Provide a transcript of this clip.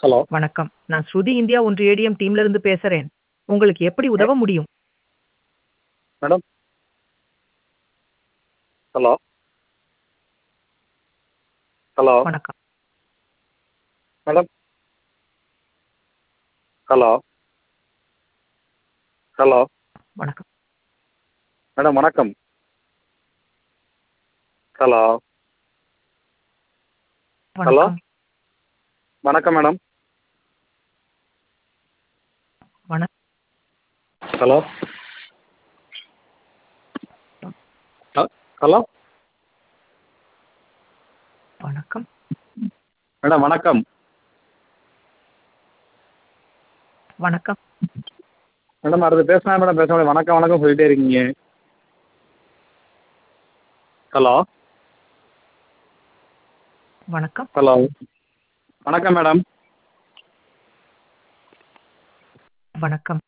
Hello. வணக்கம். நான் ஸ்ருதி India ஒன்று ஏடிஎம் டீம்ல இருந்து பேசுறேன். உங்களுக்கு எப்படி மே உதவ முடியும்? மேடம். ஹலோ. ஹலோ. வணக்கம். மேடம். ஹலோ. ஹலோ. வணக்கம். மேடம் வணக்கம். ஹலோ. ஹலோ. வணக்கம். வணக்கம் மேடம். வணக்கம். ஹலோ. ஹ ஹலோ. வணக்கம். மேடம் வணக்கம். வணக்கம். மேடம் அடுத்து பேசினா மேடம் பேச முடியும். வணக்கம் வணக்கம் சொல்லிட்டே இருக்கீங்க. ஹலோ. வணக்கம். ஹலோ. வணக்கம் மேடம். வணக்கம்.